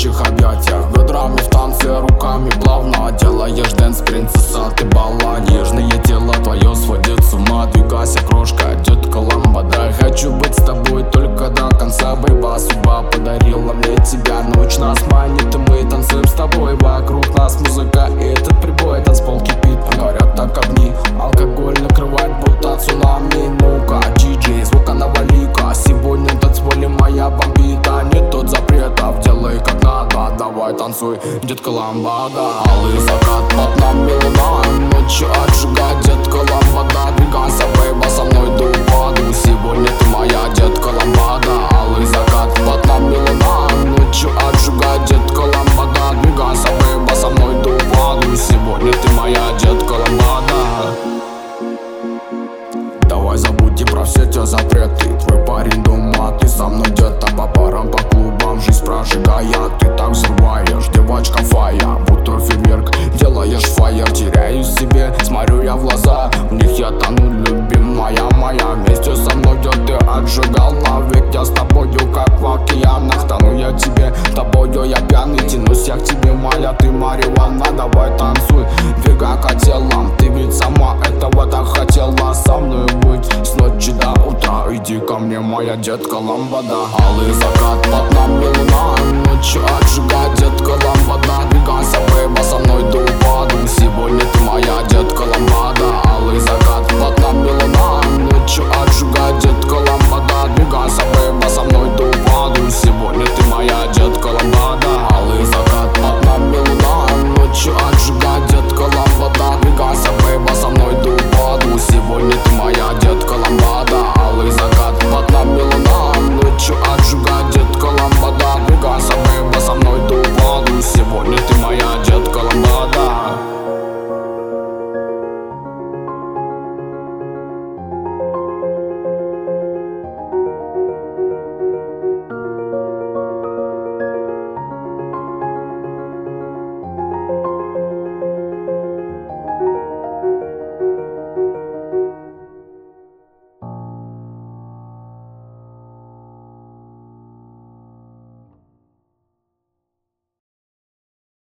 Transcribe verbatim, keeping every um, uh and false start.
горячих объятиях, бедрами в танце, руками плавно делаешь дэнс, принцесса, ты бала. Нежное тело твое сводит с ума, двигайся, крошка, детка ламбада. Хочу быть с тобой только до конца, бейба. Судьба подарила мне тебя, ночь нас манит, и мы танцуем с тобой. Вокруг нас музыка и этот прибой, танцпол кипит, горят так огни. Алкоголь накрывает будто цунами. Ну-ка, диджей, звука навали-ка. Сегодня в танцполе моя бомбита. Нет тут запретов, делай как надо. Давай танцуй, детка ламбада. Алый закат, под нами луна. Ночью отжигай, детка ламбада. Двигайся, бейба, со мной до упаду. Сегодня ты моя детка ламбада. Алый закат, под нами луна. Ночью отжигай, детка ламбада. Двигайся, бейба, со мной до упаду. Сегодня ты моя детка ламбада. Давай забудем про все те запреты. Твой парень дома, ты со мной где-то по парам, по клубам. Жизнь прожигает, ты так взрываешь. Девочка фая, будто фейерверк. Делаешь фаер, теряюсь в себе. Смотрю я в глаза, в них я тону, любимая моя. Вместе со мной где ты отжигал навек. Я с тобою как в океанах, тону я тебе. Тобою я пьяный, тянусь я к тебе, моя ты марихуана. Давай танцуй, двигай котелом. Ты ведь сама этого так хотела со мной быть с ночи до утра. Иди ко мне, моя детка ламбада. Алый закат, под нами луна.